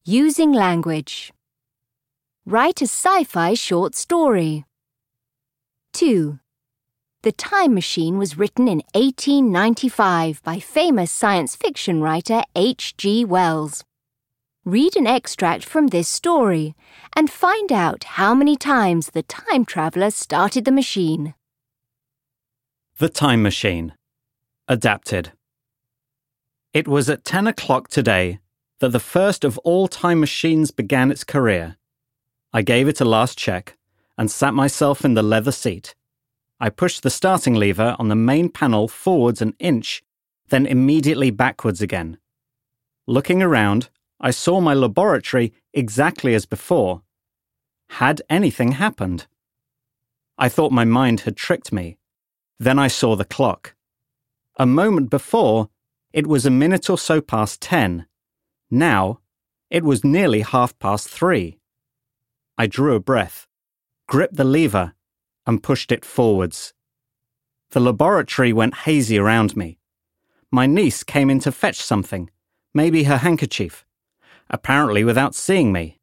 Using language. Write a sci-fi short story. 2. The Time Machine was written in 1895 by famous science fiction writer H.G. Wells. Read an extract from this story and find out how many times the time traveller started the machine. The Time Machine. Adapted. It was at 10 o'clock today that the first of all time machines began its career. I gave it a last check and sat myself in the leather seat. I pushed the starting lever on the main panel forwards an inch, then immediately backwards again. Looking around, I saw my laboratory exactly as before. Had anything happened? I thought my mind had tricked me. Then I saw the clock. A moment before, it was a minute or so past 10. Now, it was nearly 3:30. I drew a breath, gripped the lever, and pushed it forwards. The laboratory went hazy around me. My niece came in to fetch something, maybe her handkerchief, apparently without seeing me.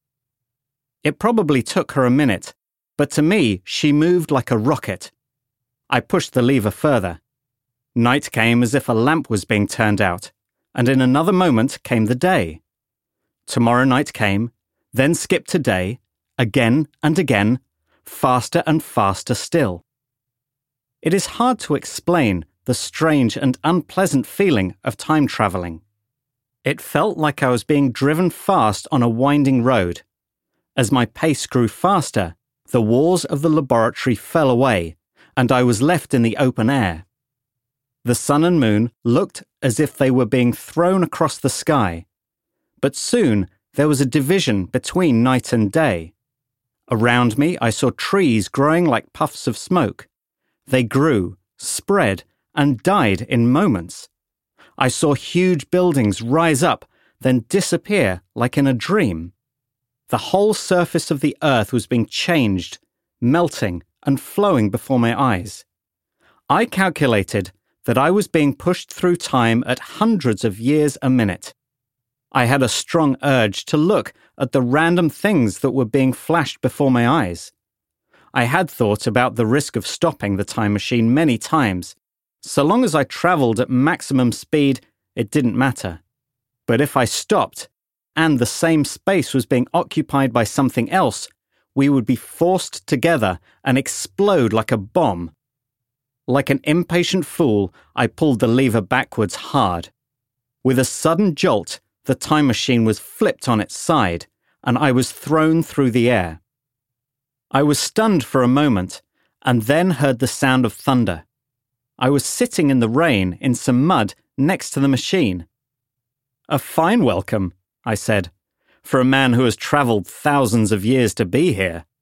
It probably took her a minute, but to me she moved like a rocket. I pushed the lever further. Night came as if a lamp was being turned out, and in another moment came the day. Tomorrow night came, then skipped to day, again and again, faster and faster still. It is hard to explain the strange and unpleasant feeling of time travelling. It felt like I was being driven fast on a winding road. As my pace grew faster, the walls of the laboratory fell away, and I was left in the open air. The sun and moon looked as if they were being thrown across the sky. But soon there was a division between night and day. Around me I saw trees growing like puffs of smoke. They grew, spread, and died in moments. I saw huge buildings rise up, then disappear like in a dream. The whole surface of the earth was being changed, melting and flowing before my eyes. I calculated that I was being pushed through time at hundreds of years a minute. I had a strong urge to look at the random things that were being flashed before my eyes. I had thought about the risk of stopping the time machine many times. So long as I travelled at maximum speed, it didn't matter. But if I stopped, and the same space was being occupied by something else, we would be forced together and explode like a bomb. Like an impatient fool, I pulled the lever backwards hard. With a sudden jolt, the time machine was flipped on its side, and I was thrown through the air. I was stunned for a moment, and then heard the sound of thunder. I was sitting in the rain in some mud next to the machine. "A fine welcome," I said, "for a man who has travelled thousands of years to be here."